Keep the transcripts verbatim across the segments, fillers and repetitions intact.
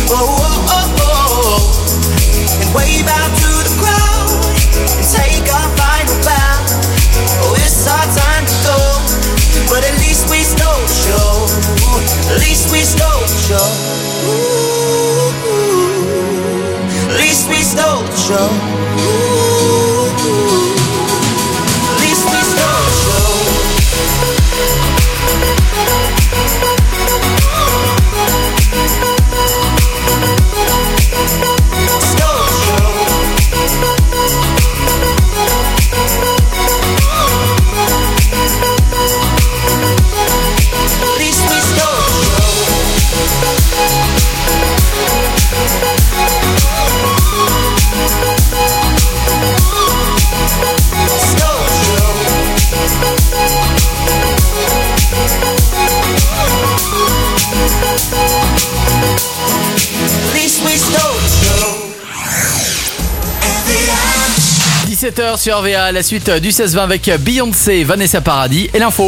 Oh, oh, oh, oh. And wave out to the crowd and take our final bow. Oh, it's our time to go, but at least we stole the show. At least we stole the show. Ooh, at least we stole the show. Ooh, at least we stole the show. dix-sept heures sur R V A, la suite du seize vingt avec Beyoncé, Vanessa Paradis et l'info.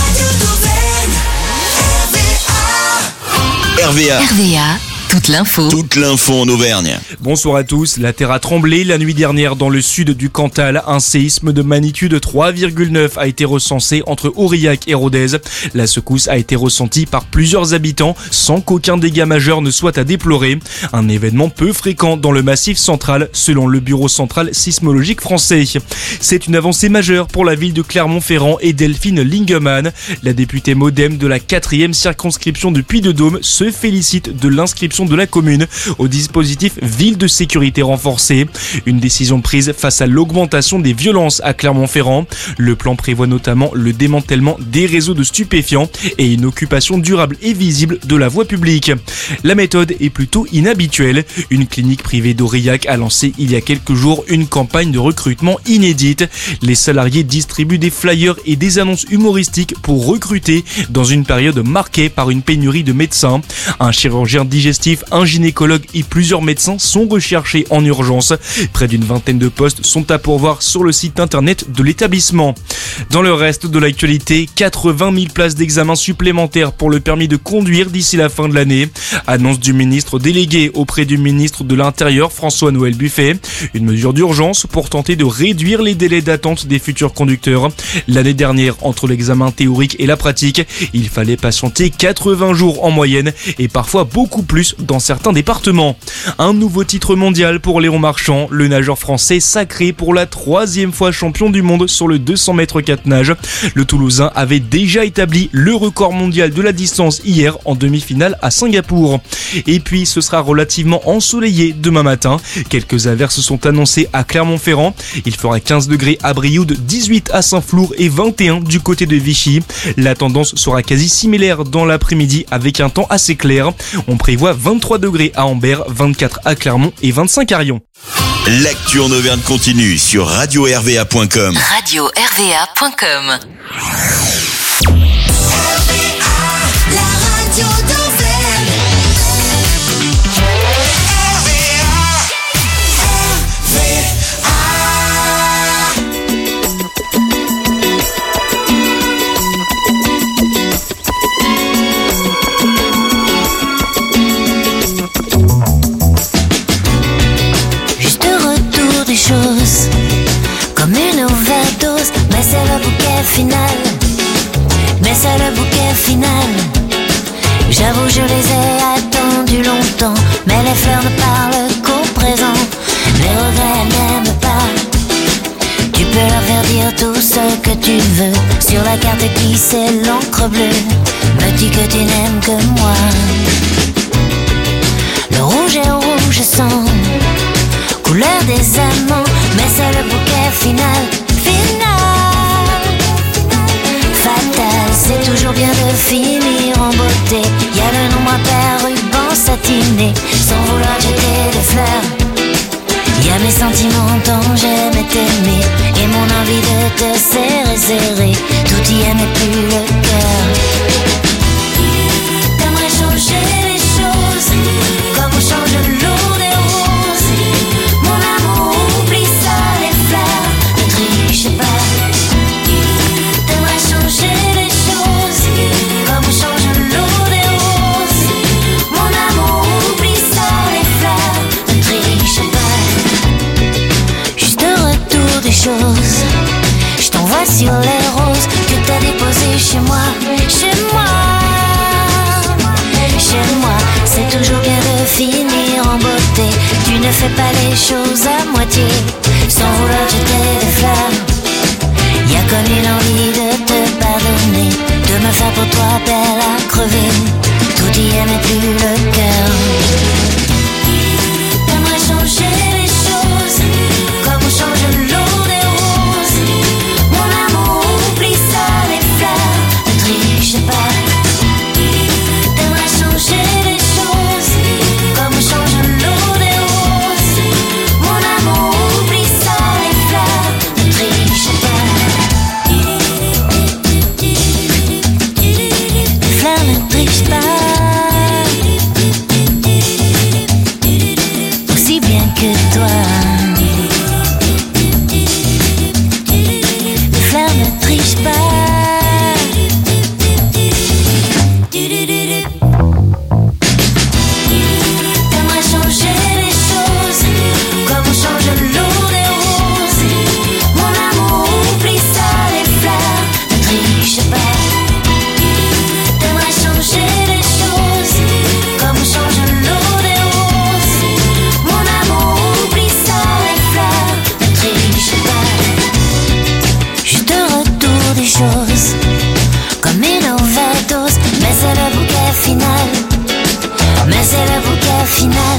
R V A. R V A. Toute l'info. Toute l'info en Auvergne. Bonsoir à tous. La terre a tremblé la nuit dernière dans le sud du Cantal. Un séisme de magnitude trois virgule neuf a été recensé entre Aurillac et Rodez. La secousse a été ressentie par plusieurs habitants sans qu'aucun dégât majeur ne soit à déplorer. Un événement peu fréquent dans le massif central selon le Bureau central sismologique français. C'est une avancée majeure pour la ville de Clermont-Ferrand et Delphine Lingemann. La députée MoDem de la quatrième circonscription de Puy-de-Dôme se félicite de l'inscription de la commune au dispositif Ville de sécurité renforcée. Une décision prise face à l'augmentation des violences à Clermont-Ferrand. Le plan prévoit notamment le démantèlement des réseaux de stupéfiants et une occupation durable et visible de la voie publique. La méthode est plutôt inhabituelle. Une clinique privée d'Aurillac a lancé il y a quelques jours une campagne de recrutement inédite. Les salariés distribuent des flyers et des annonces humoristiques pour recruter dans une période marquée par une pénurie de médecins. Un chirurgien digestif, un gynécologue et plusieurs médecins sont recherchés en urgence. Près d'une vingtaine de postes sont à pourvoir sur le site internet de l'établissement. Dans le reste de l'actualité, quatre-vingt mille places d'examen supplémentaires pour le permis de conduire d'ici la fin de l'année. Annonce du ministre délégué auprès du ministre de l'Intérieur, François-Noël Buffet. Une mesure d'urgence pour tenter de réduire les délais d'attente des futurs conducteurs. L'année dernière, entre l'examen théorique et la pratique, il fallait patienter quatre-vingts jours en moyenne et parfois beaucoup plus dans certains départements. Un nouveau titre mondial pour Léon Marchand, le nageur français sacré pour la troisième fois champion du monde sur le deux cents mètres quatre nage. Le Toulousain avait déjà établi le record mondial de la distance hier en demi-finale à Singapour. Et puis ce sera relativement ensoleillé demain matin. Quelques averses sont annoncées à Clermont-Ferrand. Il fera quinze degrés à Brioude, dix-huit à Saint-Flour et vingt et un du côté de Vichy. La tendance sera quasi similaire dans l'après-midi avec un temps assez clair. On prévoit vingt-trois degrés à Ambert, vingt-quatre à Clermont et vingt-cinq à Rion. L'actu en Auvergne continue sur radio r v a point com. radio r v a point com. Chose comme une overdose, mais c'est le bouquet final, mais c'est le bouquet final. J'avoue je les ai attendus longtemps, mais les fleurs ne parlent qu'au présent. Les regrets n'aiment pas. Tu peux leur faire dire tout ce que tu veux. Sur la carte glissée l'encre bleue me dit que tu n'aimes que moi. Le rouge est rouge sang, couleur des amants, mais c'est le bouquet final, final, fatal. C'est toujours bien de finir en beauté. Y a le nombre impair, ruban satiné, sans vouloir jeter des fleurs. Y a mes sentiments dont j'aimais t'aimer, et mon envie de te serrer, serrer. Tout y est mais plus le cœur. T'aimerais changer les choses, comme on change l'eau des roses. Mon amour, oublie ça, les fleurs, ne triche pas. T'aimerais changer les choses, comme on change l'eau des roses. Mon amour, oublie ça, sur les roses que t'as déposées chez moi. Chez moi, chez moi, c'est toujours bien de finir en beauté. Tu ne fais pas les choses à moitié, sans vouloir jeter des fleurs. Y'a comme une envie de te pardonner, de me faire pour toi belle à crever. Tout y est mais plus le cœur. T'aimerais changer les choses, comme on change l'eau des roses. Mon amour, oublie ça, les fleurs, ne triche pas. T'aimerais changer les choses, comme on change l'eau des roses. Mon amour, oublie ça, les fleurs, ne triche pas. Les fleurs ne trichent pas. Aussi bien que toi. Les fleurs ne trichent pas. T'aimerais changer les choses, comme on change l'eau des roses. Mon amour, oublie ça, les fleurs, ne triche pas. T'aimerais changer les choses, comme on change l'eau des roses. Mon amour, oublie ça, les fleurs, ne triche pas. Juste retour des choses, comme une overdose, mais c'est le bouquet final. Mais c'est le bouquet final.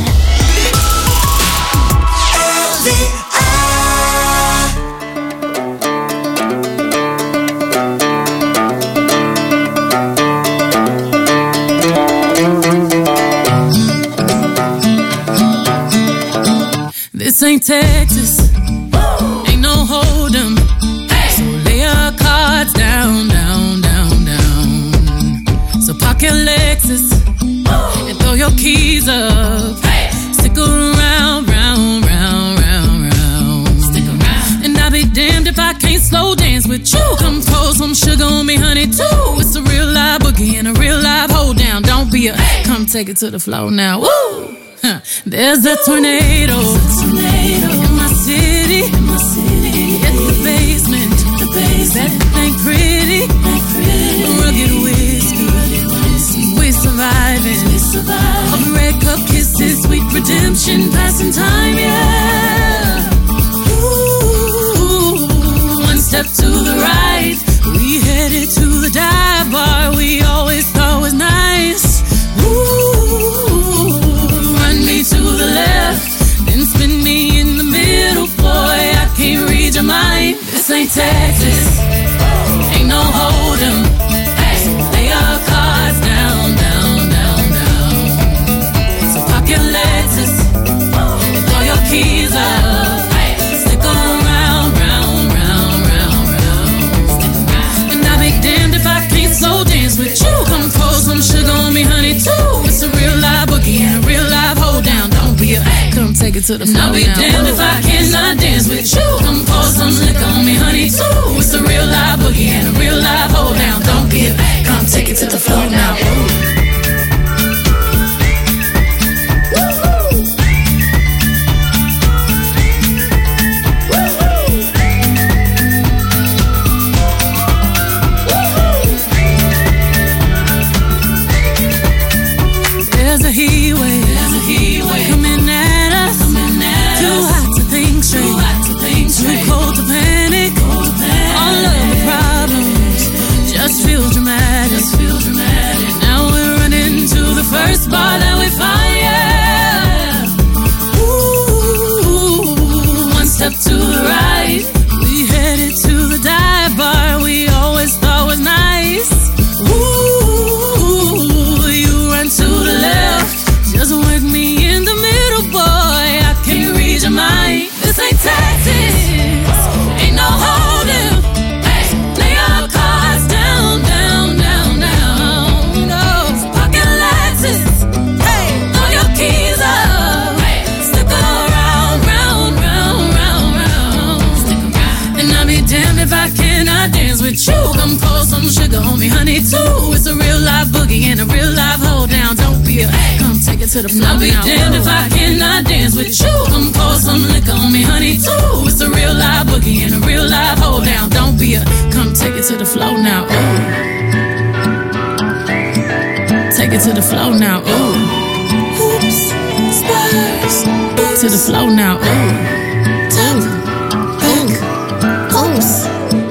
This ain't Texas, ain't no hold'em. So lay your cards down, down, down, down. So park your Lexus and throw your keys up. Stick around, round, round, round, round. Stick around. And I'll be damned if I can't slow dance with you. Come pour some sugar on me, honey, too. It's a real live boogie and a real live hold down. Don't be a, come take it to the floor now. Woo! Huh. There's a tornado, tornado in my city, in my city. In the basement, the basement. That ain't pretty, ain't pretty. Rugged whiskey, we surviving. We surviving. All the red cup kisses, sweet redemption, passing time, yeah. Ooh, one step to the right, we headed to the dive bar we always thought was nice. Ooh, run me to the left, then spin me in the middle, boy, I can't read your mind. This ain't Texas, ain't no hold'em. Lay your cards down, down, down, down. So park your Lexus and throw your keys up. Stick around, round, round, round, round. And I'll be damned if I can't slow dance with you. Come pour some sugar on me, honey, too. It's a real live boogie and a real live hold down. Don't be a, come take it to the floor. I'll be damned if I cannot dance with you. Come pour some liquor on me, honey, too. It's a real live boogie and a real live hold down. Don't be a, come take it to the floor now. Ooh. There's a heat wave, there's a heat wave coming at us. Coming at Too us. hot to think straight, Too, hot to think straight. Too cold to panic. Cold to panic. All of the problems just feel dramatic. Just feel dramatic. Now we're it to the floor. I'll be damned if I cannot dance with you. Come pour some liquor on me, honey, too. It's a real live boogie and a real live hold down. Don't be a, come take it to the floor now, ooh. Take it to the floor now, ooh. Hoops, spurs, boots. To the floor now, ooh. Tap, back, hoops.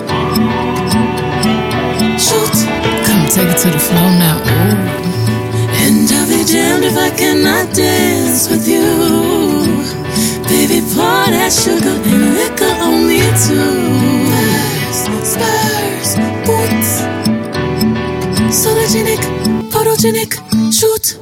Shoot, come take it to the floor now, ooh. And I'll be damned if I cannot dance with you. Baby, pour that sugar and liquor on me too. Spurs, boots. Sologenic, photogenic, shoot.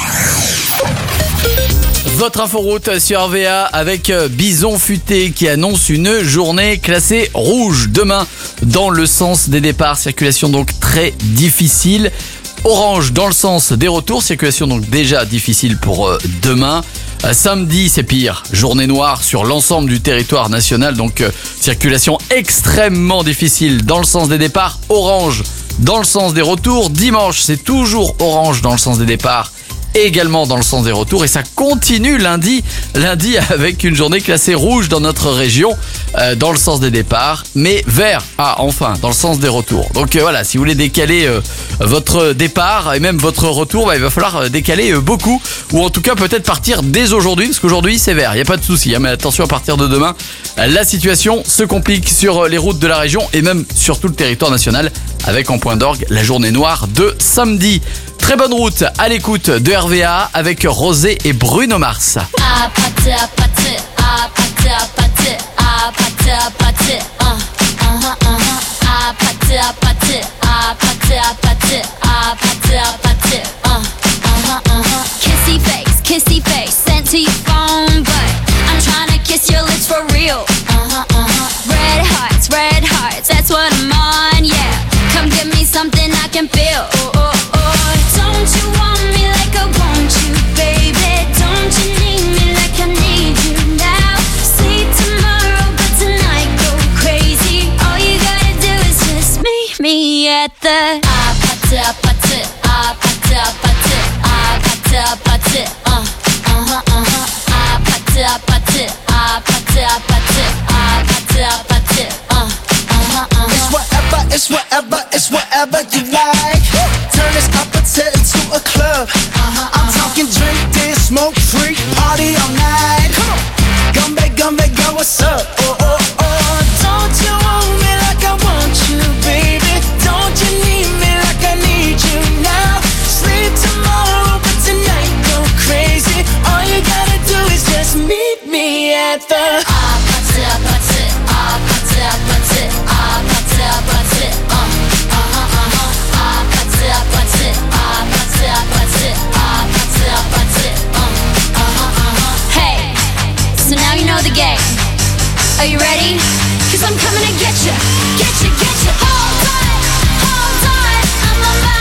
Votre inforoute sur R V A avec Bison Futé qui annonce une journée classée rouge demain dans le sens des départs. Circulation donc très difficile. Orange dans le sens des retours. Circulation donc déjà difficile pour euh, demain. Euh, samedi, c'est pire. Journée noire sur l'ensemble du territoire national. Donc euh, circulation extrêmement difficile dans le sens des départs. Orange dans le sens des retours. Dimanche, c'est toujours orange dans le sens des départs. Également dans le sens des retours et ça continue lundi lundi avec une journée classée rouge dans notre région euh, dans le sens des départs mais vert ah enfin dans le sens des retours. Donc euh, voilà, si vous voulez décaler euh, votre départ et même votre retour, bah, il va falloir euh, décaler euh, beaucoup ou en tout cas peut-être partir dès aujourd'hui parce qu'aujourd'hui c'est vert, il n'y a pas de souci hein, mais attention, à partir de demain euh, la situation se complique sur euh, les routes de la région et même sur tout le territoire national avec en point d'orgue la journée noire de samedi. Très bonne route à l'écoute de R V A avec Rosé et Bruno Mars. À pâté, à pâté, à pâté, à pâté, à pâté, à pâté, uh, uh-huh, uh-huh. À pâté, à pâté, à pâté, à pâté, à pâté, à pâté, uh, uh-huh, uh-huh. Kissy face, kissy face, sent to your phone, but I'm trying to kiss your lips for real. Uh-huh, uh-huh. Red hearts, red hearts, that's what I'm on, yeah. Come give me something I can feel. Oh, oh, oh. Don't you want me like I want you, baby? Don't you need me like I need you now? Sleep tomorrow, but tonight go crazy. All you gotta do is just meet me at the ah pate, ah pate, ah pate, ah pate, ah pate, ah pate, uh, uh-huh, uh-huh. Ah pate, ah pate, ah pate, ah pate, ah pate, ah pate, uh, uh-huh, uh-huh. It's whatever, it's whatever, it's whatever you like. Turn this appetite into a club. Uh-huh, I'm uh-huh. talking drink, dance, smoke, free, party all night. Come on, Gumbe, Gumbe, girl, what's up? Oh, oh, oh. Don't you want me like I want you, baby? Don't you need me like I need you now? Sleep tomorrow, but tonight go crazy. All you gotta do is just meet me at the ah, pate, ah, pate, ah, pate, ah, pate, ah, pate, ah, pate, uh, uh-huh, uh-huh. Ah, pate, ah, pate, ah, pate, ah, pate, ah, pate, ah, pate, uh, uh-huh, uh-huh. Hey, so now you know the game. Are you ready? Cause I'm coming to get you, get you, get you. Hold on, hold on, I'm on my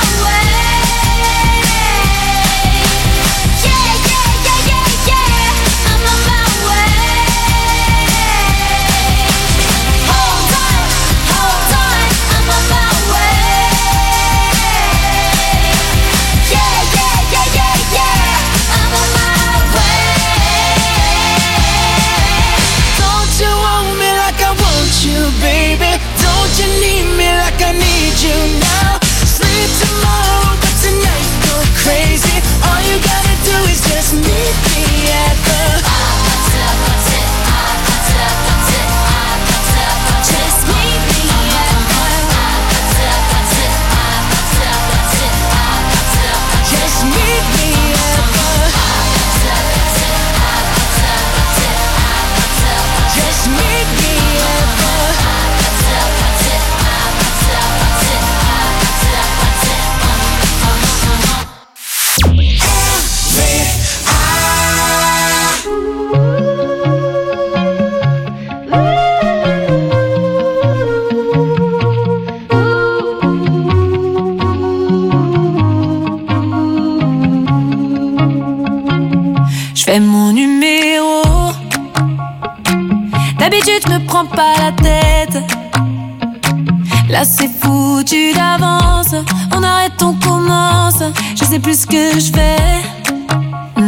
way. Yeah, yeah, yeah, yeah, yeah, I'm on my way. Hold on, hold on, I'm on my way. Yeah, yeah, yeah, yeah, yeah, I'm on my way. Don't you want me like I want you, baby? Don't you need me like I need you now? Sleep tomorrow, but tonight go crazy. All you gotta do is just meet me at the Just meet me at the Just meet me at the Just meet me at Je fais mon numéro. D'habitude, je me prends pas la tête. Là, c'est foutu d'avance. On arrête, on commence. Je sais plus ce que je fais.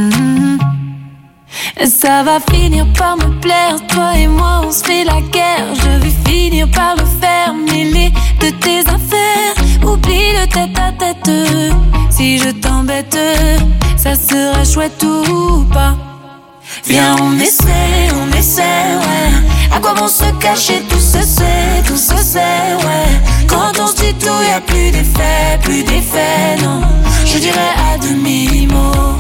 Ça va finir par me plaire, toi et moi on se fait la guerre. Je vais finir par le faire, mêler de tes affaires. Oublie le tête à tête, si je t'embête, ça sera chouette ou pas. Viens on essaie, on essaie, ouais. À quoi bon se cacher, tout se sait, tout se sait, ouais. Quand on se dit tout, y'a plus d'effet, plus d'effet, non. Je dirais à demi-mot.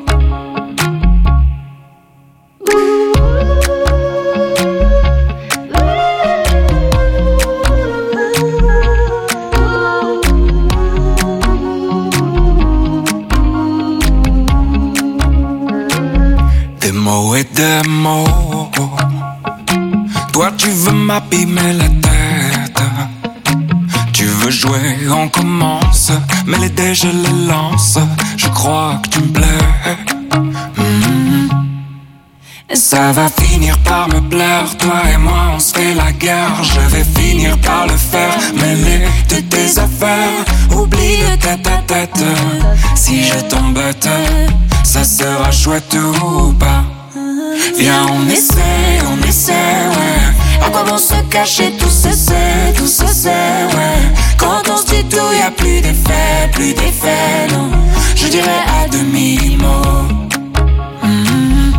Des mots et des mots. Toi tu veux m'abîmer la tête. Tu veux jouer, on commence. Mais les dés je les lance. Je crois que tu me plais. mm-hmm. Ça va finir par me plaire. Toi et moi on se fait la guerre. Je vais finir par le faire. Mêler de tes affaires. Oublie le tête à tête. Si je t'embête, ça sera chouette ou pas. Viens on essaie, on essaie, ouais. À quoi bon se cacher, tout se sait, tout se sait, ouais. Quand on se dit tout, y'a plus d'effet, plus d'effet, non. Je dirais à demi-mot. mm-hmm.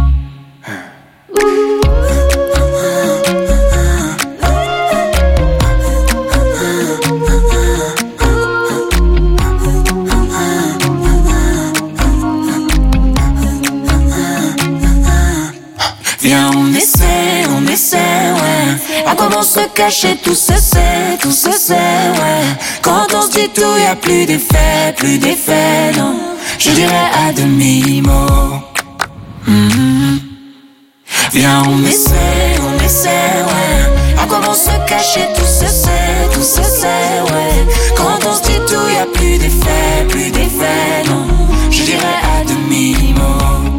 Viens on essaie, on essaie, ouais. À quoi bon se cacher, tout se sait, tout se sait, ouais. Quand on se dit tout, y'a plus d'effet, plus d'effet, non. Je dirais à demi-mot. mm-hmm. Viens on essaie, on essaie, ouais. À quoi bon se cacher, tout se sait, tout se sait, ouais. Quand on se dit tout, y'a plus d'effet, plus d'effet, non. Je dirais à demi-mot.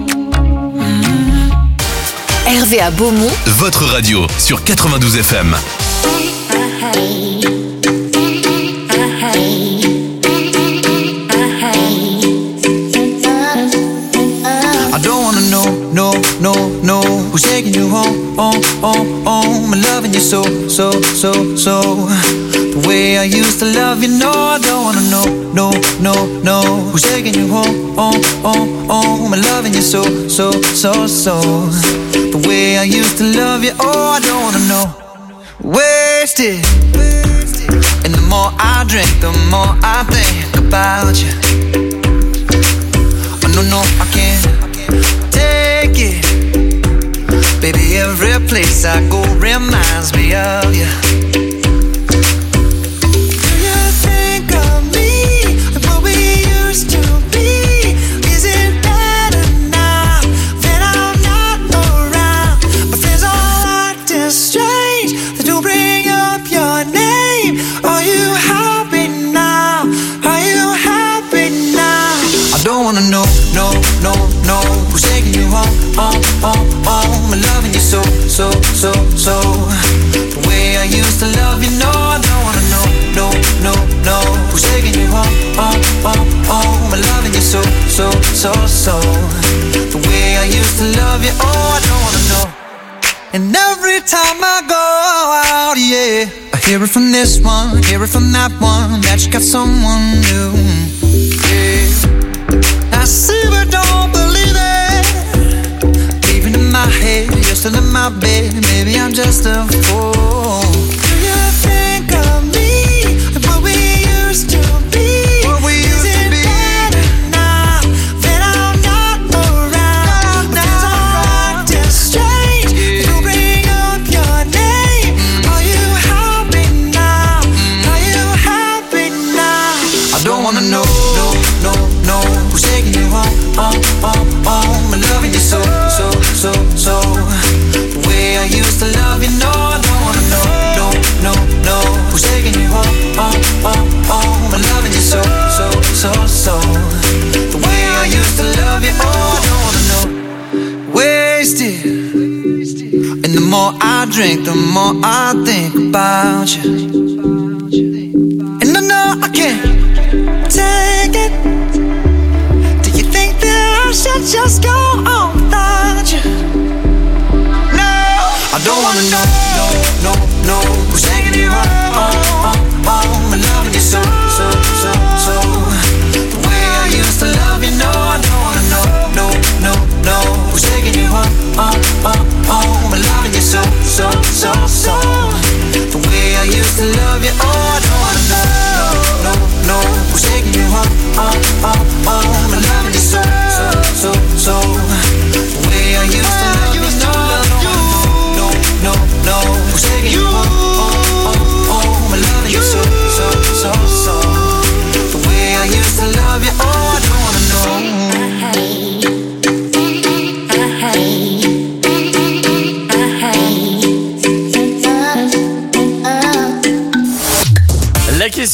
R V A Beaumont, votre radio sur quatre-vingt-douze F M. I don't wanna know, no, no, no, who's taking you home, home, home, home. I'm loving you so, so, so, so. The way I used to love you, no, I don't wanna know, no, no, no, who's taking you home, home, home, home. I'm loving you so, so, so, so. The way I used to love you, oh, I don't wanna know. Wasted. And the more I drink, the more I think about you. Oh, no, no, I can't take it. Baby, every place I go reminds me of you. Do you think of me like what we used to be? Is it better now that I'm not around? My friends all acting strange. They don't bring up your name. Are you happy now? Are you happy now? I don't wanna know, no, no, no, who's taking you home, home, home, home. I'm loving you so, so, so, so. The way I used to love you, no, I don't wanna know, no, no, no, who's taking you home, home, home, home. I'm loving you so, so, so, so. The way I used to love you, oh, I don't wanna know. And every time I go out, yeah, I hear it from this one, hear it from that one, that you got someone new, yeah. I see but don't believe it. Even in my head, you're still in my bed. Maybe I'm just a fool. Do you think of me like what we used to be? What we used to be. Now that I'm not around, my friends are acting strange. They don't bring up your name. Are you happy now? Are you happy now? I don't wanna know, no, no, no, who's taking you home, home, home, home. I'm loving you so, so, so, so. The way I used to love you, no, I don't wanna know, no, no, no, who's taking you home, home, home, home. I'm loving you so, so, so, so. The way I used to love you, oh, I don't wanna know. Wasted. And the more I drink, the more I think about you. And I know I can't take it. Do you think that I should just go on without you?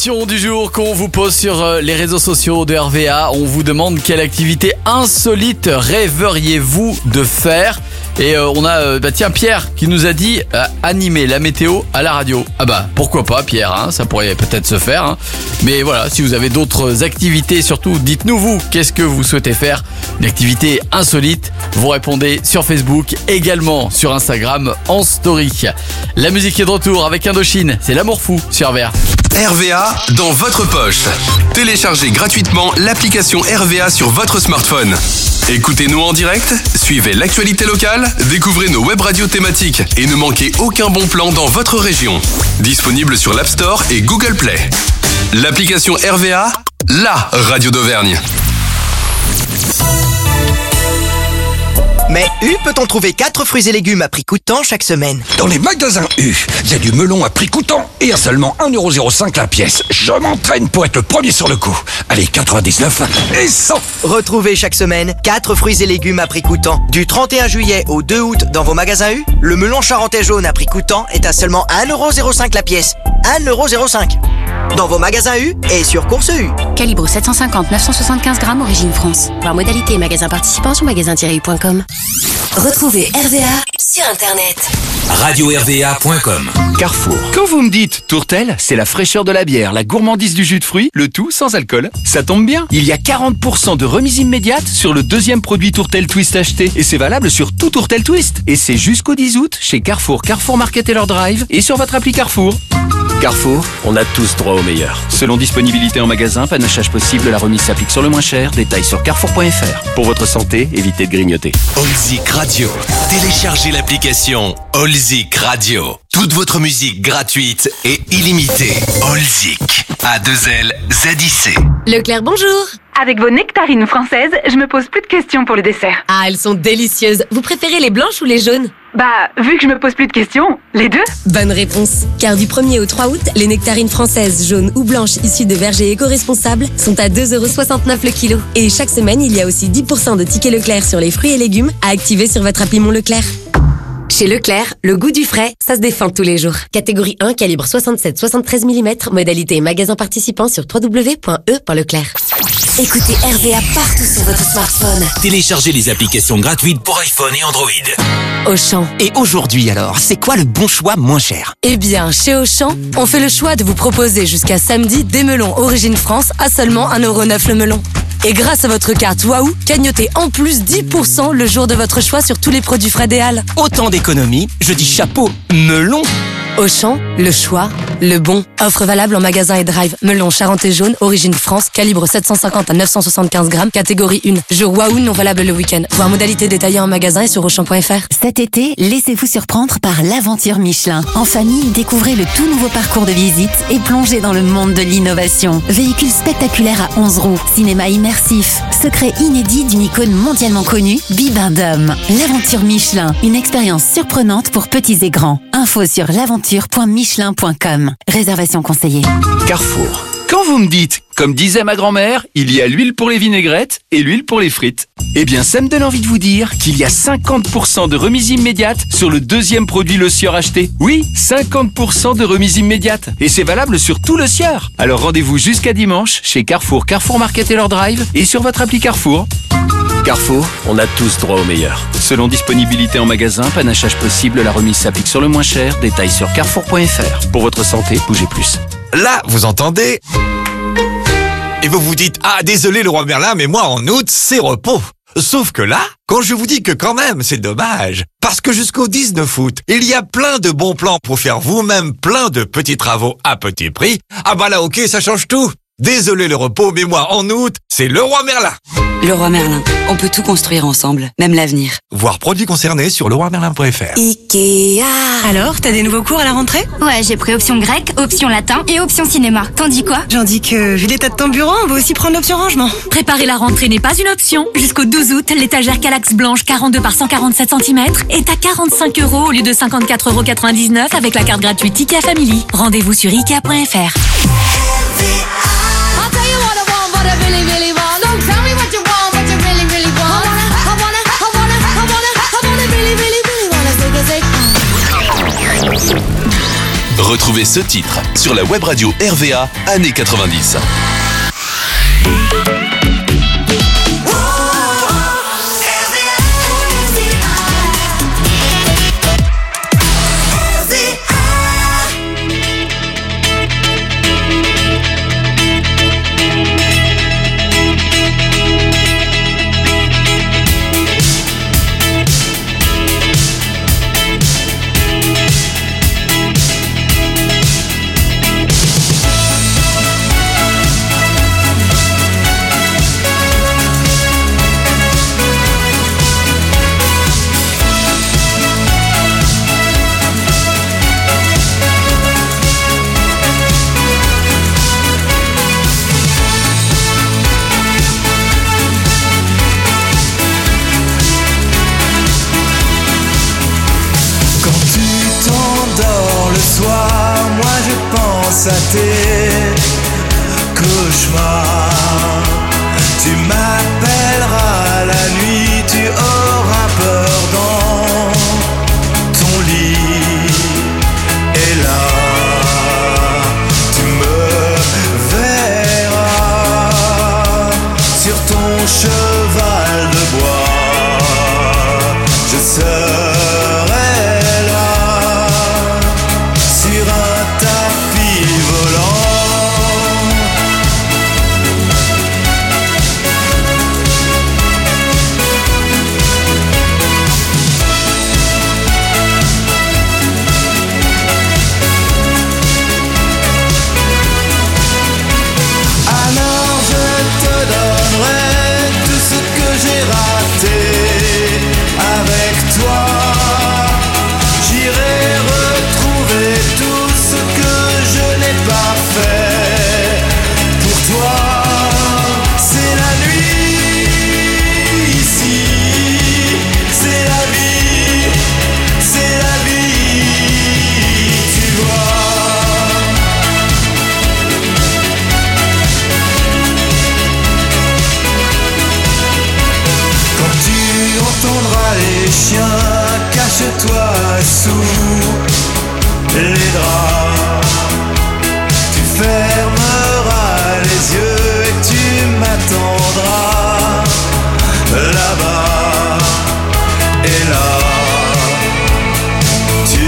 question du jour qu'on vous pose sur les réseaux sociaux de R V A. On vous demande quelle activité insolite rêveriez-vous de faire ? Et euh, on a, euh, bah tiens, Pierre qui nous a dit euh, animer la météo à la radio. Ah bah pourquoi pas Pierre, hein, ça pourrait peut-être se faire. Hein. Mais voilà, si vous avez d'autres activités, surtout dites-nous vous, qu'est-ce que vous souhaitez faire ? Une activité insolite, vous répondez sur Facebook, également sur Instagram en story. La musique est de retour avec Indochine, c'est l'amour fou sur R V A. R V A dans votre poche. Téléchargez gratuitement l'application R V A sur votre smartphone. Écoutez-nous en direct, suivez l'actualité locale, découvrez nos web radios thématiques et ne manquez aucun bon plan dans votre région. Disponible sur l'App Store et Google Play. L'application R V A, la radio d'Auvergne. Mais U peut-on trouver quatre fruits et légumes à prix coûtant chaque semaine? Dans les magasins U, il y a du melon à prix coûtant et à seulement un euro zéro cinq la pièce. Je m'entraîne pour être le premier sur le coup. Allez, quatre-vingt-dix-neuf et cent. Retrouvez chaque semaine quatre fruits et légumes à prix coûtant. Du trente et un juillet au deux août dans vos magasins U, le melon charentais jaune à prix coûtant est à seulement un euro zéro cinq la pièce. un euro zéro cinq. Dans vos magasins U et sur Course U. Calibre sept cent cinquante neuf cent soixante-quinze grammes, origine France. Voir modalité et magasin participant sur magasin tiret u point com. Retrouvez R V A sur Internet. radio R V A point com. Carrefour. Quand vous me dites tourtelle, c'est la fraîcheur de la bière, la gourmandise du jus de fruits, le tout sans alcool. Ça tombe bien, il y a quarante pour cent de remise immédiate sur le deuxième produit tourtelle Twist acheté. Et c'est valable sur tout tourtelle Twist. Et c'est jusqu'au dix août chez Carrefour, Carrefour Market et leur drive et sur votre appli Carrefour. Carrefour, on a tous droit au meilleur. Selon disponibilité en magasin, panachage possible, la remise s'applique sur le moins cher. Détails sur carrefour point f r. Pour votre santé, évitez de grignoter. Allzik Radio. Téléchargez l'application Allzik Radio. Toute votre musique gratuite et illimitée. Allzik. A deux L Z I C. Leclerc, bonjour. Avec vos nectarines françaises, je me pose plus de questions pour le dessert. Ah, elles sont délicieuses. Vous préférez les blanches ou les jaunes ? Bah, vu que je me pose plus de questions, les deux. Bonne réponse. Car du premier au trois août, les nectarines françaises, jaunes ou blanches issues de vergers éco-responsables sont à deux euros soixante-neuf le kilo. Et chaque semaine, il y a aussi dix pour cent de tickets Leclerc sur les fruits et légumes à activer sur votre appli Mon Leclerc. Chez Leclerc, le goût du frais, ça se défend tous les jours. Catégorie un, calibre soixante-sept soixante-treize millimètres, modalité et magasin participant sur w w w point e point leclerc. Écoutez R V A partout sur votre smartphone. Téléchargez les applications gratuites pour iPhone et Android. Auchan. Et aujourd'hui alors, c'est quoi le bon choix moins cher? Eh bien, chez Auchan, on fait le choix de vous proposer jusqu'à samedi des melons Origine France à seulement un euro neuf le melon. Et grâce à votre carte Waouh, cagnotez en plus dix pour cent le jour de votre choix sur tous les produits frais des Halles. Autant d'économies, je dis chapeau, melon. Auchan, le choix, le bon. Offre valable en magasin et drive. Melon charentais jaune, origine France, calibre sept cent cinquante à neuf cent soixante-quinze grammes, catégorie un. Jour Waouh non valable le week-end. Voir modalité détaillée en magasin et sur auchan point f r. Cet été, laissez-vous surprendre par l'aventure Michelin. En famille, découvrez le tout nouveau parcours de visite et plongez dans le monde de l'innovation. Véhicule spectaculaire à onze roues, cinéma immersif, secret inédit d'une icône mondialement connue, Bibendum. L'aventure Michelin, une expérience surprenante pour petits et grands. Info sur l'aventure point michelin point com. Réservation conseillée. Carrefour. Quand vous me dites, comme disait ma grand-mère, il y a l'huile pour les vinaigrettes et l'huile pour les frites. Eh bien, ça me donne envie de vous dire qu'il y a cinquante pour cent de remise immédiate sur le deuxième produit Le Sieur acheté. Oui, cinquante pour cent de remise immédiate. Et c'est valable sur tout Le Sieur. Alors rendez-vous jusqu'à dimanche chez Carrefour, Carrefour Market et leur drive et sur votre appli Carrefour. Carrefour, on a tous droit au meilleur. Selon disponibilité en magasin, panachage possible, la remise s'applique sur le moins cher. Détails sur carrefour point f r. Pour votre santé, bougez plus. Là, vous entendez? Et vous vous dites, ah désolé le roi Merlin, mais moi en août, c'est repos. Sauf que là, quand je vous dis que quand même, c'est dommage. Parce que jusqu'au dix-neuf août, il y a plein de bons plans pour faire vous-même plein de petits travaux à petit prix. Ah bah là, ok, ça change tout. Désolé le repos, mais moi en août, c'est le roi Merlin. Le roi Merlin, on peut tout construire ensemble, même l'avenir. Voir produits concernés sur le roi merlin point f r. Ikea. Alors, t'as des nouveaux cours à la rentrée? Ouais, j'ai pris option grec, option latin et option cinéma. T'en dis quoi? J'en dis que, vu l'état de ton bureau, on va aussi prendre l'option rangement. Préparer la rentrée n'est pas une option. Jusqu'au douze août, l'étagère Calax blanche quarante-deux par cent quarante-sept centimètres est à quarante-cinq euros au lieu de cinquante-quatre euros quatre-vingt-dix-neuf avec la carte gratuite Ikea Family. Rendez-vous sur ikea point f r. Retrouvez ce titre sur la web radio R V A années quatre-vingt-dix. À tes cauchemars, tu m'appelleras la nuit, tu auras peur dans ton lit, et là tu me verras sur ton cheval de bois, je serai là sur un tapis volant. Alors je te donnerai tout ce que j'ai raté avec toi. J'irai retrouver tout ce que je n'ai pas fait pour toi. C'est la nuit ici, c'est la vie, c'est la vie, tu vois. Quand tu entendras les chiens, cache-toi sous les draps. Tu fermeras les yeux et tu m'attendras là-bas. Et là, tu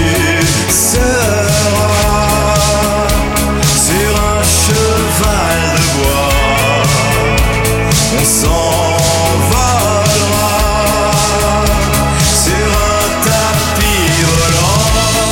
seras sur un cheval de bois. On s'envolera sur un tapis volant.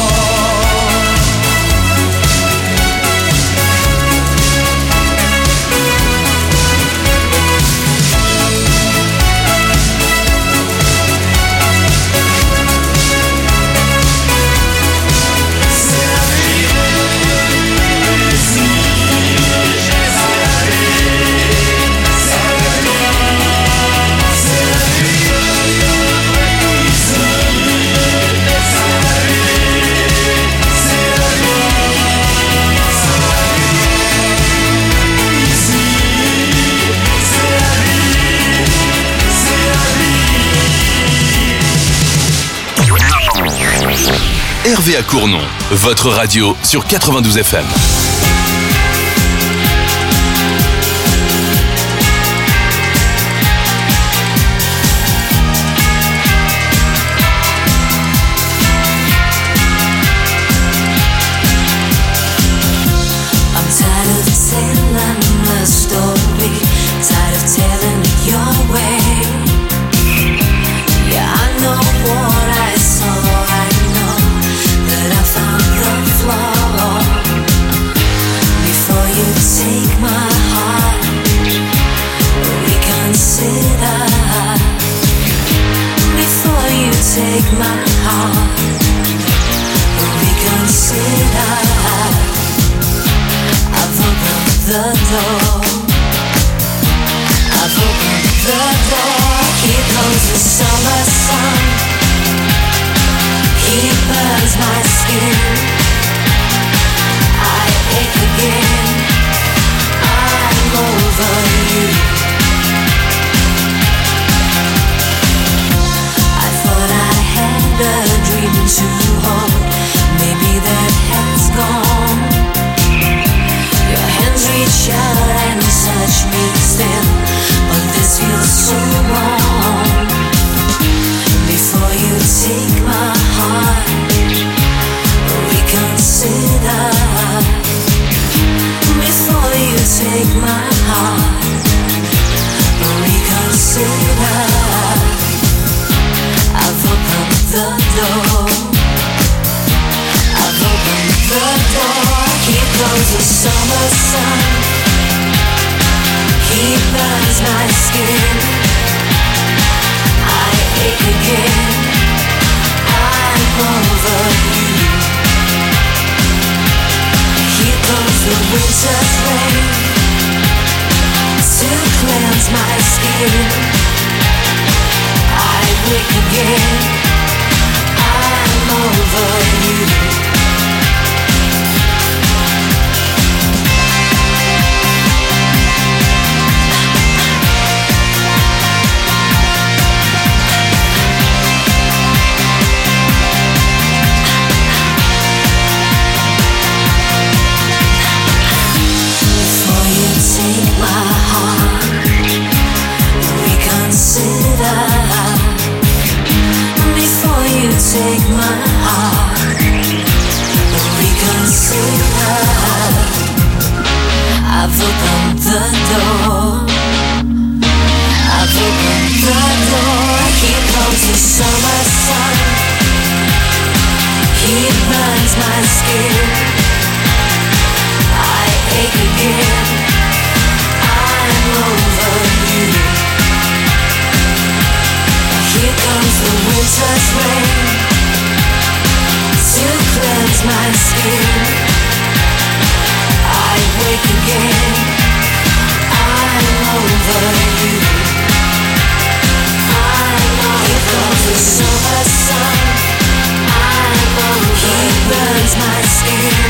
R V A Cournon, votre radio sur quatre-vingt-douze F M. I'm tired of telling the story, tired of telling it your way. Yeah, I know what I saw, I know that I found the flaw. Before you take my heart, reconsider. Before you take my heart, reconsider. I've opened the door, I've opened the door. Here comes the summer sun, he burns my skin. I ache again, I'm over you. I thought I had a dream to hold, maybe that has gone. Your hands reach out and touch me still, but this feels so wrong. Before you take my heart, reconsider. Before you take my heart, reconsider. I've opened the door. I've opened the door. Here goes the summer sun. He burns my skin. I ache again. I'm over you. Here goes the winter's rain to cleanse my skin. I wake again. I'm over you. Take my heart, reconsider. Before you take my heart, reconsider. I've opened the door. I've opened the door. Here comes the summer sun. He burns my skin. I ache again. I'm over you. Here comes the winter's rain to cleanse my skin. I wake again. I'm over you. I'm over. Here comes the summer sun. I'm over. He burns my skin.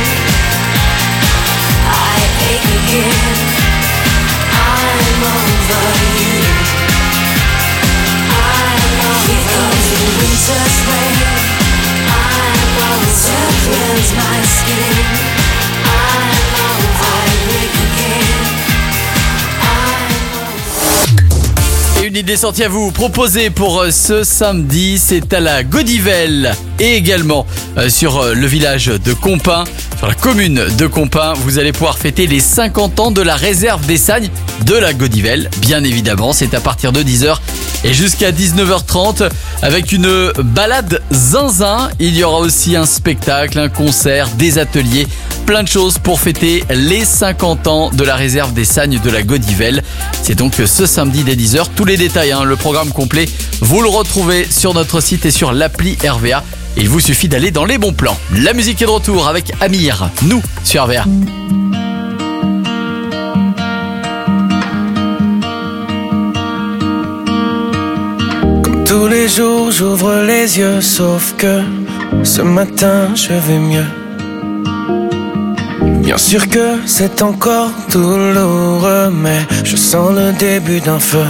I ache again. I'm over you. I'm over. Here comes the winter's rain. I'm over. To cleanse my skin. I'm over. I wake again. I'm Et une idée sortie à vous proposer pour ce samedi, c'est à la Godivelle et également sur le village de Compin, sur la commune de Compin. Vous allez pouvoir fêter les cinquante ans de la réserve des Sagnes de la Godivelle. Bien évidemment, c'est à partir de dix heures et jusqu'à dix-neuf heures trente avec une balade zinzin. Il y aura aussi un spectacle, un concert, des ateliers, plein de choses pour fêter les cinquante ans de la réserve des Sagnes de la Godivelle. C'est donc ce samedi dès dix heures. Tous les détails, hein, le programme complet, vous le retrouvez sur notre site et sur l'appli R V A. Il vous suffit d'aller dans les bons plans. La musique est de retour avec Amir, nous sur R V A. Comme tous les jours, j'ouvre les yeux, sauf que ce matin, je vais mieux. Bien sûr que c'est encore douloureux, mais je sens le début d'un feu.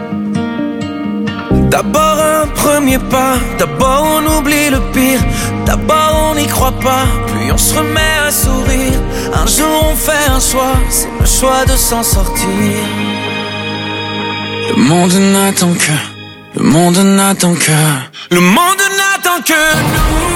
D'abord un premier pas, d'abord on oublie le pire, d'abord on n'y croit pas, puis on se remet à sourire. Un jour on fait un choix, c'est le choix de s'en sortir. Le monde n'attend que, le monde n'attend que, le monde n'attend que nous.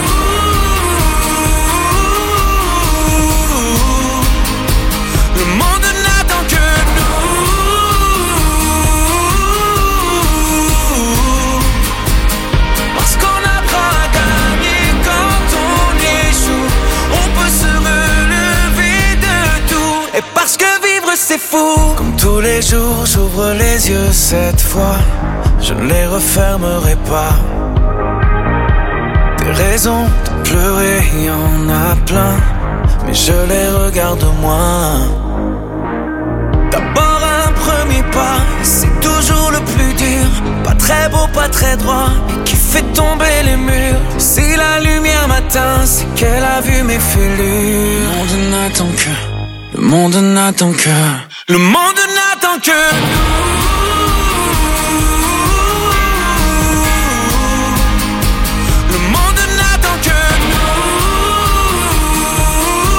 C'est fou. Comme tous les jours, j'ouvre les yeux cette fois. Je ne les refermerai pas. Des raisons de pleurer, il y en a plein, mais je les regarde moins. D'abord un premier pas, c'est toujours le plus dur. Pas très beau, pas très droit, mais qui fait tomber les murs. Si la lumière m'atteint, c'est qu'elle a vu mes fêlures. Le monde n'attend que, le monde n'attend que, le monde n'attend que nous. Le monde n'attend que nous.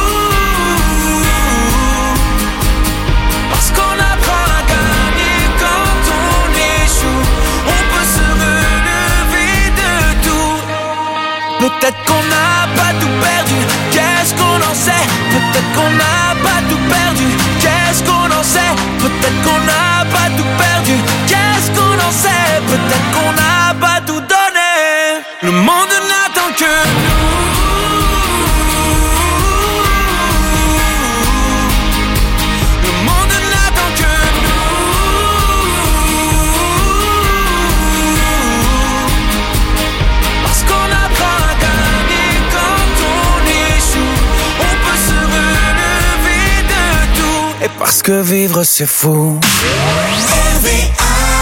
Peut-être qu'on n'a pas tout perdu, qu'est-ce qu'on en sait? Peut-être qu'on n'a pas tout perdu, qu'est-ce qu'on en sait? Peut-être qu'on n'a pas tout perdu, qu'est-ce qu'on en sait? Peut-être qu'on n'a pas tout donné. Le monde n'attend que nous. Le monde n'attend que nous. Parce qu'on apprend à gagner quand on échoue. On peut se relever de tout. Et parce que vivre c'est fou. R V A.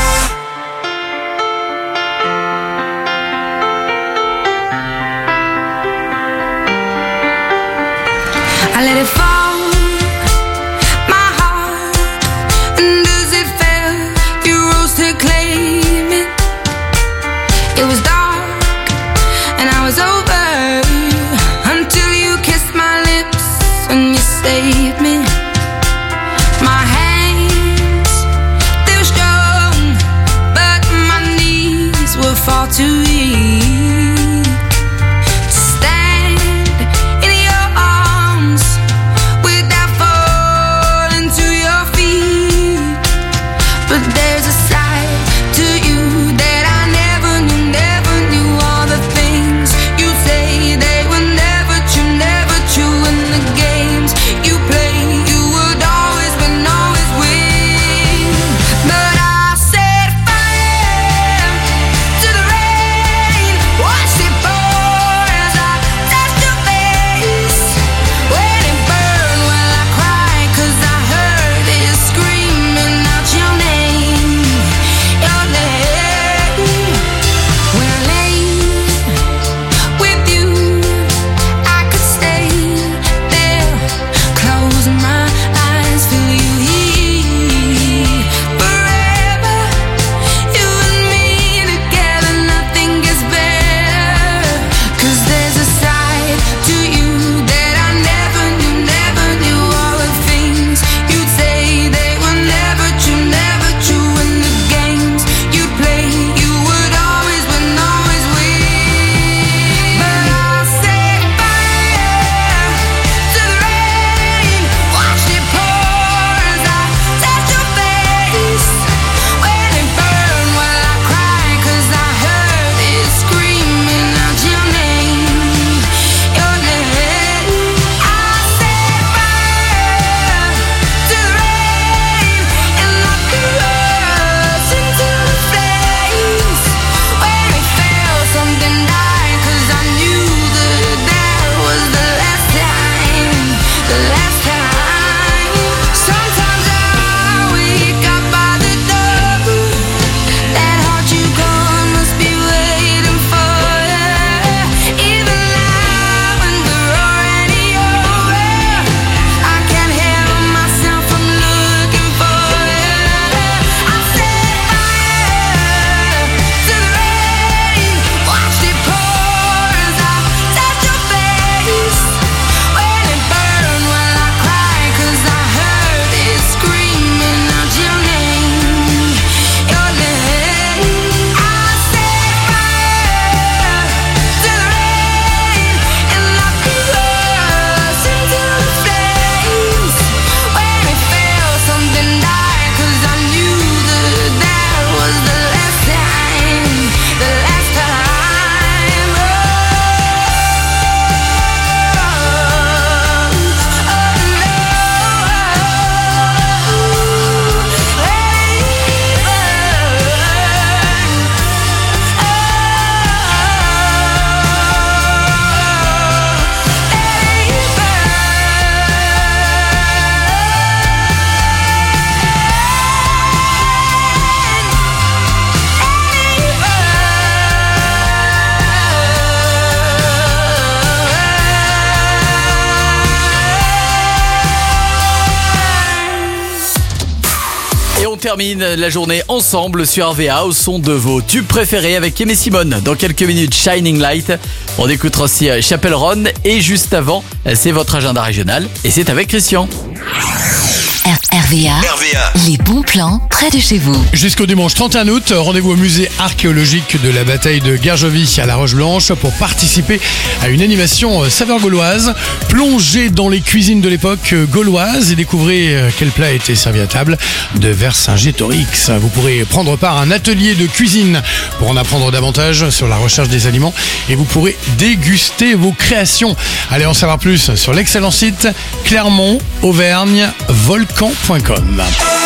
I let it fall, my heart, and as it fell, you rose to claim it. It was dark, and I was over, until you kissed my lips, and you saved me. My hands, they were strong, but my knees were far too weak. termine la journée ensemble sur R V A au son de vos tubes préférés avec Aimé Simone. Dans quelques minutes, Shining Light. On écoutera aussi Chapelle Ron. Et juste avant, c'est votre agenda régional. Et c'est avec Christian. R R R V A, R V A, les bons plans près de chez vous. Jusqu'au dimanche trente et un août, rendez-vous au musée archéologique de la bataille de Gergovie à La Roche-Blanche pour participer à une animation saveur gauloise. Plongez dans les cuisines de l'époque gauloise et découvrez quel plat était servi à table de Vercingétorix. Vous pourrez prendre part à un atelier de cuisine pour en apprendre davantage sur la recherche des aliments et vous pourrez déguster vos créations. Allez en savoir plus sur l'excellent site Clermont Auvergne volcan point com.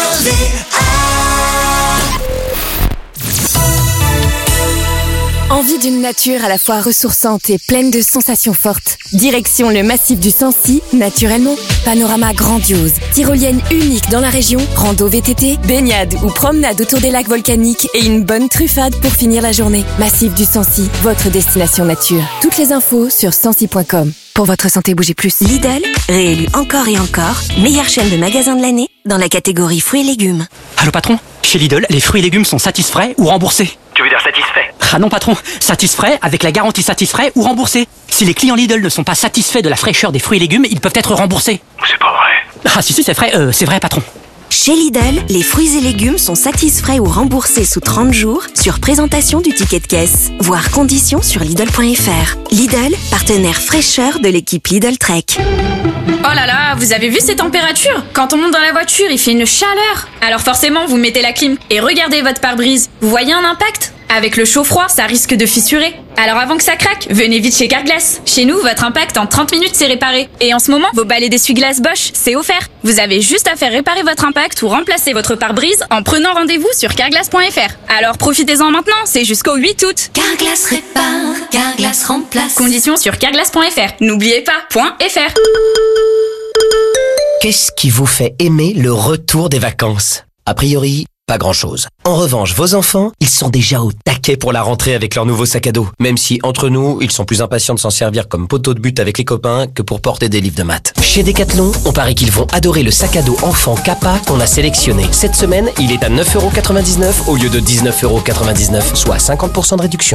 Envie d'une nature à la fois ressourçante et pleine de sensations fortes. Direction le massif du Sancy, naturellement. Panorama grandiose, tyrolienne unique dans la région, rando V T T, baignade ou promenade autour des lacs volcaniques et une bonne truffade pour finir la journée. Massif du Sancy, votre destination nature. Toutes les infos sur sancy point com. Pour votre santé, bougez plus. Lidl, réélu encore et encore, meilleure chaîne de magasins de l'année dans la catégorie fruits et légumes. Allô patron, chez Lidl, les fruits et légumes sont satisfaits ou remboursés. Tu veux dire satisfait? Ah non patron, satisfaits avec la garantie satisfait ou remboursé. Si les clients Lidl ne sont pas satisfaits de la fraîcheur des fruits et légumes, ils peuvent être remboursés. C'est pas vrai. Ah si si c'est vrai, euh, c'est vrai patron. Chez Lidl, les fruits et légumes sont satisfaits ou remboursés sous trente jours sur présentation du ticket de caisse. Voir conditions sur Lidl point F R. Lidl, partenaire fraîcheur de l'équipe Lidl Trek. Oh là là, vous avez vu ces températures? Quand on monte dans la voiture, il fait une chaleur. Alors forcément, vous mettez la clim et regardez votre pare-brise. Vous voyez un impact? Avec le chaud-froid, ça risque de fissurer. Alors avant que ça craque, venez vite chez Carglass. Chez nous, votre impact en trente minutes c'est réparé. Et en ce moment, vos balais d'essuie-glace Bosch, c'est offert. Vous avez juste à faire réparer votre impact ou remplacer votre pare-brise en prenant rendez-vous sur carglass point F R. Alors profitez-en maintenant, c'est jusqu'au huit août. Carglass répare, Carglass remplace. Conditions sur carglass point F R. N'oubliez pas, .fr. Qu'est-ce qui vous fait aimer le retour des vacances? A priori, pas grand-chose. En revanche, vos enfants, ils sont déjà au taquet pour la rentrée avec leur nouveau sac à dos. Même si, entre nous, ils sont plus impatients de s'en servir comme poteau de but avec les copains que pour porter des livres de maths. Chez Decathlon, on parie qu'ils vont adorer le sac à dos enfant Kappa qu'on a sélectionné. Cette semaine, il est à neuf euros quatre-vingt-dix-neuf au lieu de dix-neuf euros quatre-vingt-dix-neuf, soit cinquante pour cent de réduction.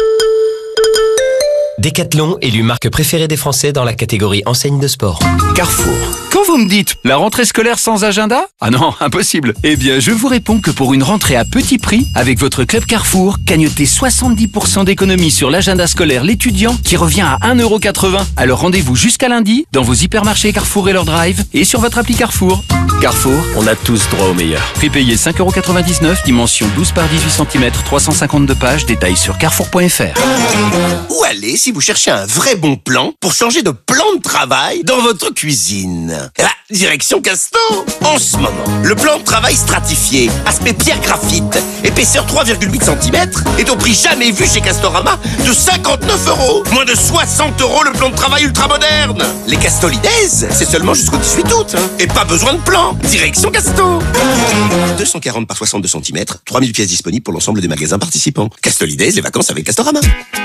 Decathlon, élu marque préférée des Français dans la catégorie enseigne de sport. Carrefour. Quand vous me dites la rentrée scolaire sans agenda? Ah non, impossible. Eh bien, je vous réponds que pour une rentrée à petit prix, avec votre club Carrefour, cagnotez soixante-dix pour cent d'économie sur l'agenda scolaire l'étudiant qui revient à un euro quatre-vingts. Alors rendez-vous jusqu'à lundi dans vos hypermarchés Carrefour et leur drive et sur votre appli Carrefour. Carrefour, on a tous droit au meilleur. Prix payé cinq euros quatre-vingt-dix-neuf, dimension douze par dix-huit centimètres, trois cent cinquante-deux pages, détails sur carrefour point F R. Où aller si vous cherchez un vrai bon plan pour changer de plan de travail dans votre cuisine? Eh ben, direction Casto. En ce moment, le plan de travail stratifié, aspect pierre graphite, épaisseur trois virgule huit centimètres, est au prix jamais vu chez Castorama de cinquante-neuf euros. Moins de soixante euros le plan de travail ultra moderne. Les Castolides, c'est seulement jusqu'au dix-huit août. Hein, et pas besoin de plan. Direction Casto. deux cent quarante par soixante-deux centimètres, trois mille pièces disponibles pour l'ensemble des magasins participants. Castolides, les vacances avec Castorama.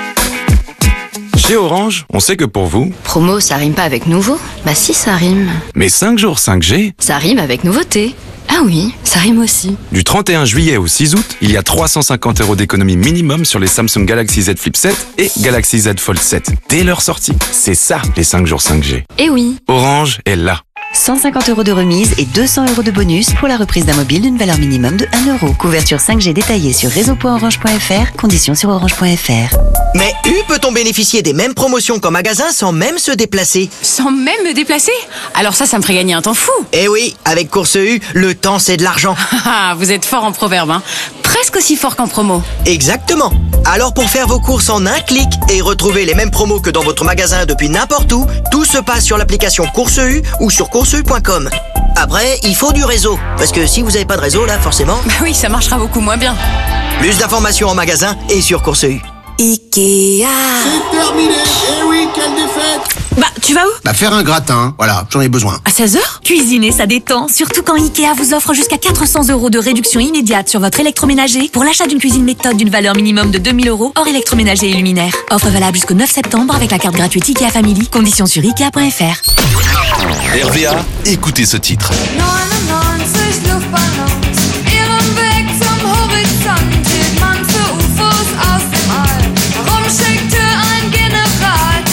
Chez Orange, on sait que pour vous... Promo, ça rime pas avec nouveau? Bah si, ça rime. Mais cinq jours cinq G... Ça rime avec nouveauté. Ah oui, ça rime aussi. Du trente et un juillet au six août, il y a trois cent cinquante euros d'économie minimum sur les Samsung Galaxy Z Flip sept et Galaxy Z Fold sept. Dès leur sortie. C'est ça, les cinq jours cinq G. Eh oui. Orange est là. cent cinquante euros de remise et deux cents euros de bonus pour la reprise d'un mobile d'une valeur minimum de un euro. Couverture cinq G détaillée sur réseau point orange point F R. Conditions sur orange point F R. Mais U peut-on bénéficier des mêmes promotions qu'en magasin sans même se déplacer? Sans même me déplacer? Alors ça, ça me ferait gagner un temps fou. Eh oui, avec Course U, le temps c'est de l'argent. Ah, vous êtes fort en proverbe, hein. Presque aussi fort qu'en promo. Exactement. Alors pour faire vos courses en un clic et retrouver les mêmes promos que dans votre magasin depuis n'importe où, tout se passe sur l'application Course U ou sur course u point com. Après, il faut du réseau, parce que si vous n'avez pas de réseau là, forcément... Bah oui, ça marchera beaucoup moins bien. Plus d'informations en magasin et sur Course U. Ikea. C'est terminé. Eh oui, quelle défaite. Bah, tu vas où? Bah, faire un gratin. Voilà, j'en ai besoin. À seize heures? Cuisiner, ça détend. Surtout quand Ikea vous offre jusqu'à quatre cents euros de réduction immédiate sur votre électroménager pour l'achat d'une cuisine méthode d'une valeur minimum de deux mille euros hors électroménager et luminaire. Offre valable jusqu'au neuf septembre avec la carte gratuite Ikea Family. Conditions sur ikea point F R. R V A, écoutez ce titre. neunundneunzig Luftballons, ihren Weg zum Horizont hielt man für U F Os aus dem All. Warum schickte ein General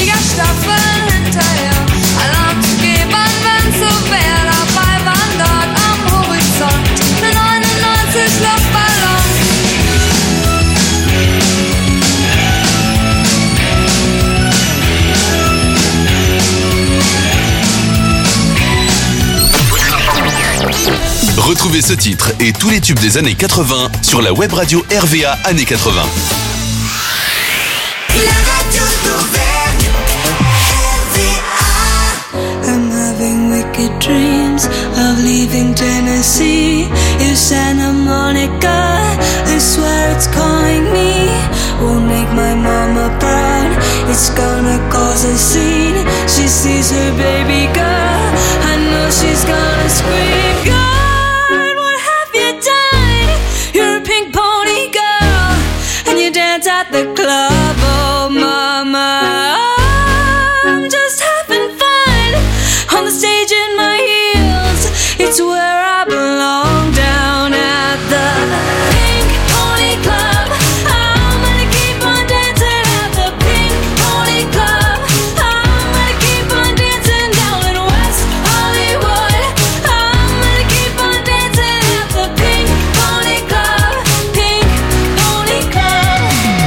Fliegerstaffeln hinterher? Alarm zu geben, wenn's so wär, dabei waren dort Retrouvez ce titre et tous les tubes des années quatre-vingts sur la web radio R V A années quatre-vingts. La radio d'Auvergne, R V A. I'm having wicked dreams of leaving Tennessee. If Santa Monica, I swear it's calling me. Won't make my mama proud, it's gonna cause a scene. She sees her baby girl, I know she's gonna scream. God, what have you done? You're a pink pony girl, and you dance at the club. Oh mama, I'm just having fun on the stage in my heels. It's where I belong, down at the Pink Pony Club. I'm gonna keep on dancing at the Pink Pony Club. I'm gonna keep on dancing down in West Hollywood. I'm gonna keep on dancing at the Pink Pony Club. Pink Pony Club.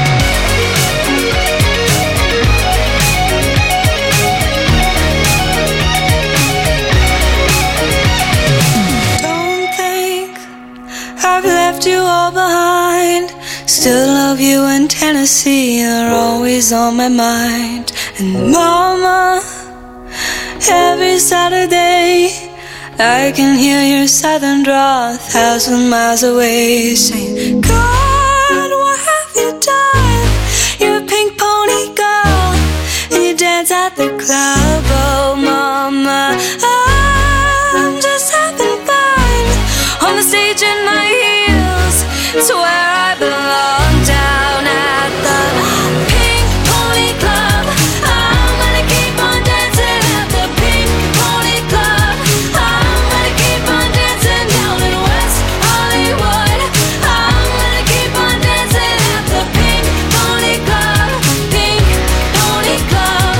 Don't think I've left you all behind. Still love you in Tennessee, you're always on my mind. And mama, every Saturday I can hear your southern drawl a thousand miles away, saying, God, what have you done? You're a pink pony girl, and you dance at the club. Oh mama, I'm just having fun on the stage in my heels. It's where I belong, down at the Pink Pony Club. I'm gonna keep on dancing at the Pink Pony Club. I'm gonna keep on dancing down in West Hollywood. I'm gonna keep on dancing at the Pink Pony Club. Pink Pony Club.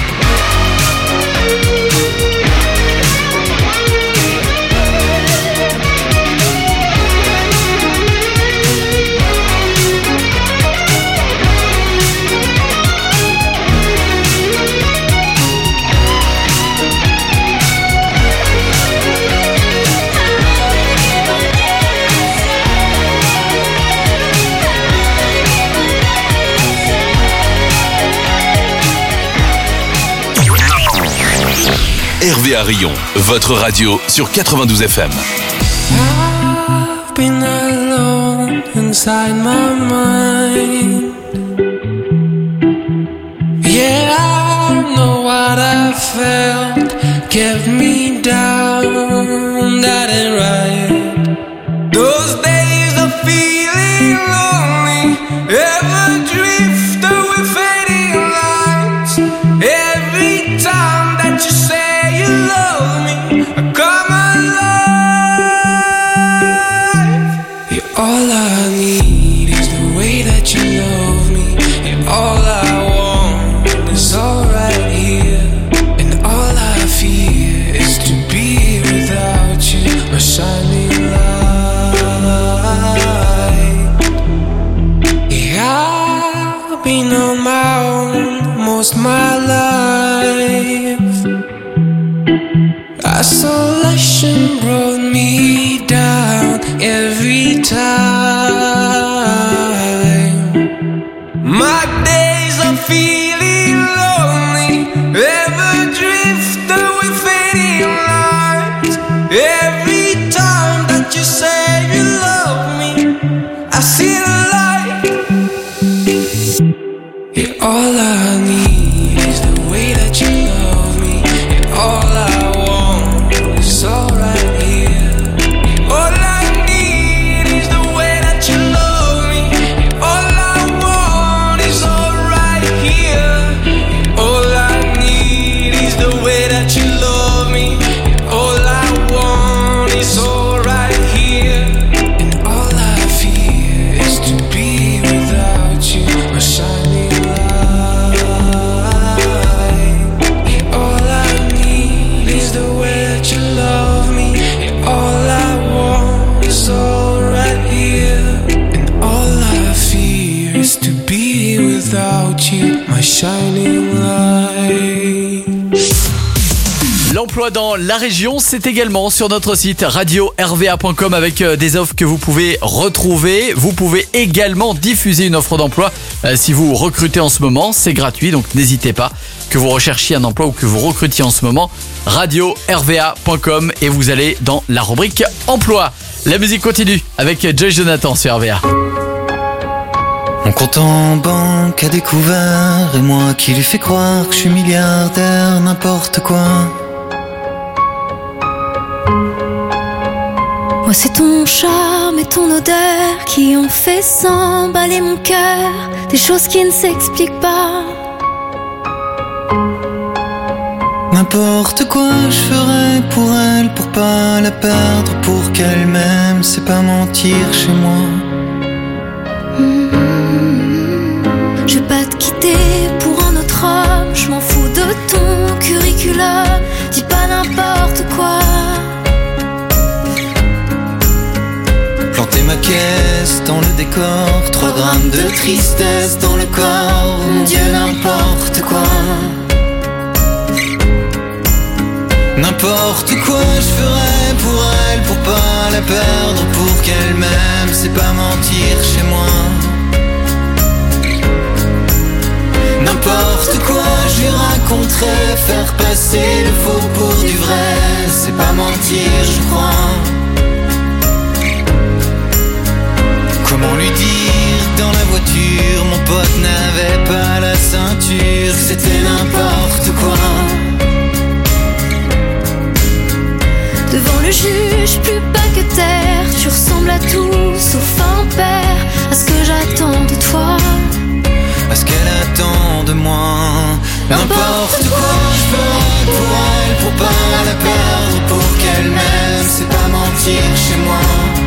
R V A Rion, votre radio sur quatre-vingt-douze F M. I've been alone inside my mind. Yeah, I know what I felt kept me down, that ain't right. Those days of feeling lonely, ever drift away fading lights. Every time that you say you love me, I come alive. Yeah, all I need is the way that you love me, and all I want is all right here, and all I fear is to be without you, my shining light. Yeah, I've been on my own most my life. Isolation brought me down every time. My days of feeling lonely ever drift away fading lights. Every time that you say you love me, I see the light. Yeah, all I need is the way that you love me, and all I want is all right here. All I need is the way that you love me, and all I want is all right here. All I need is the way that you love me, and all I want is all right here. And all I fear is to be without you, my shining light. And all I need is the way that you love me, and all I want is all right here. And all I fear is to be without you, my shining light. L'emploi dans la région, c'est également sur notre site radio r v a point com avec des offres que vous pouvez retrouver. Vous pouvez également diffuser une offre d'emploi euh, si vous recrutez en ce moment. C'est gratuit, donc n'hésitez pas. Que vous recherchiez un emploi ou que vous recrutiez en ce moment, radio r v a point com et vous allez dans la rubrique emploi. La musique continue avec Joy Jonathan sur R V A. Mon compte en banque a découvert, et moi qui lui fais croire que je suis milliardaire, n'importe quoi. Moi c'est ton charme et ton odeur qui ont fait s'emballer mon cœur, des choses qui ne s'expliquent pas. N'importe quoi je ferais pour elle, pour pas la perdre, pour qu'elle m'aime, c'est pas mentir chez moi. Mmh. Je vais pas te quitter pour un autre homme, je m'en fous de ton curriculum, dis pas n'importe quoi. Planter ma caisse dans le décor, trois grammes de tristesse dans le corps, mon Dieu n'importe quoi. N'importe quoi je ferais pour elle, pour pas la perdre, pour qu'elle m'aime, c'est pas mentir chez moi. N'importe quoi je lui raconterais, faire passer le faux pour du vrai, c'est pas mentir je crois. Comment lui dire que dans la voiture mon pote n'avait pas la ceinture, c'était n'importe quoi. Devant le juge, plus bas que terre, tu ressembles à tout sauf un père, à ce que j'attends de toi, à ce qu'elle attend de moi. N'importe quoi je ferais pour elle, pour pas la perdre, pour qu'elle m'aime, c'est pas mentir chez moi.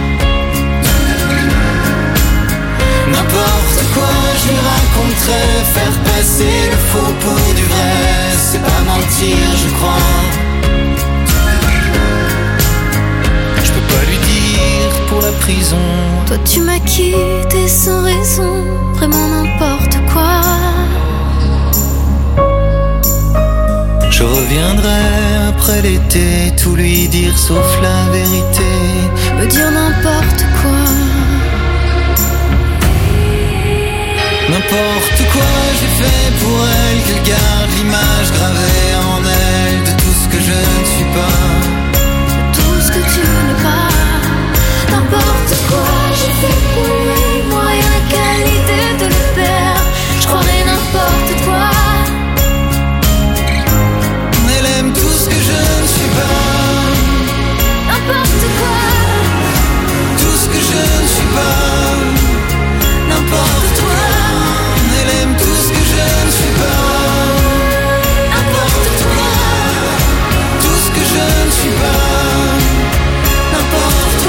N'importe quoi je lui raconterais, faire passer le faux pour du vrai, c'est pas mentir je crois. Pas lui dire pour la prison, toi tu m'as quitté sans raison, vraiment n'importe quoi. Je reviendrai après l'été, tout lui dire sauf la vérité, me dire n'importe quoi. N'importe quoi j'ai fait pour elle, qu'elle garde l'image gravée en elle de tout ce que je ne suis pas, tout ce que tu n'es pas. N'importe quoi j'ai fait pour lui, moi rien qu'à l'idée de le perdre, je croirais n'importe quoi. Elle aime tout ce que je ne suis pas, n'importe quoi. Tout ce que je ne suis pas, n'importe quoi. Elle aime tout ce que je ne suis pas, n'importe quoi. Tout ce que je ne suis pas, n'importe quoi.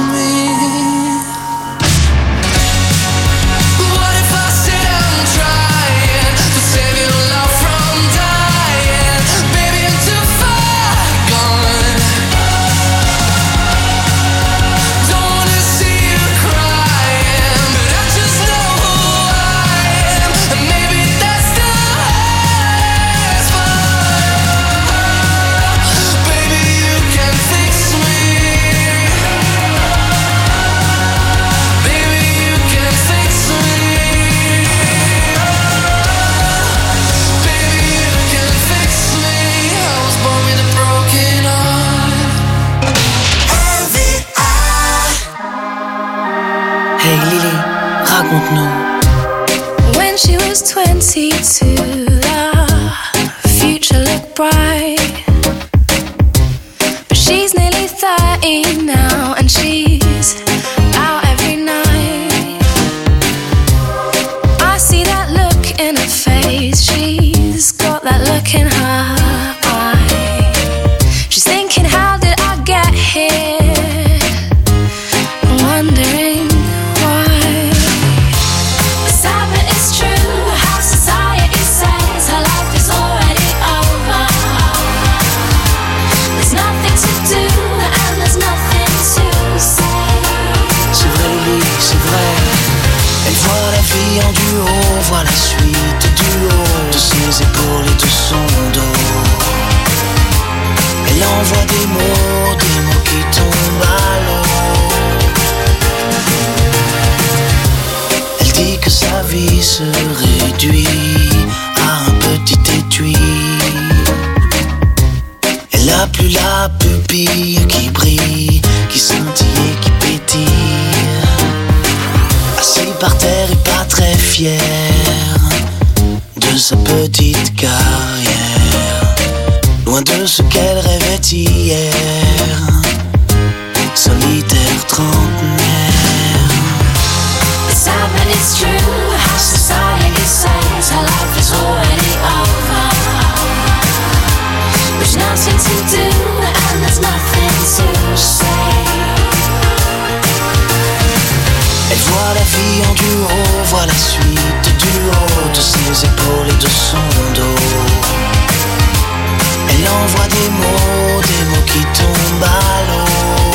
me. What if I sit and trying to save your love from dying? Baby, I'm too far gone. Don't wanna see you crying, but I just know who I am, and maybe that's the hardest part. Baby, you can fix me. Baby, you can fix me. Baby, you can fix me. I was born with a broken heart. Hey Lily, raconte-nous. When she was twenty-two, the future looked bright. But she's nearly thirty now, and she's out every night. I see that look in her face, she's got that look in her eye. She's thinking, how did I get here? Wondering why. Sad but it's true, how society says her life is already over. There's nothing to do and there's nothing to say. C'est vrai Lily, c'est vrai. Elle voit la vie en duo, voit la suite du haut de ses épaules et de son dos. Elle envoie des mots, des mots qui tombent à l'eau. Elle dit que sa vie se réduit à un petit étui. Elle n'a plus la pupille qui brille, qui scintille et qui pétille. Assis par terre et pas très fier de sa petite carrière, loin de ce qu'elle rêvait hier, solitaire trentenaire. It's sad but it's true, how society says her life is already over. There's nothing to do and there's nothing to say. Elle voit la vie en duo, voit la suite du haut de ses épaules et de son dos. Elle envoie des mots, des mots qui tombent à l'eau.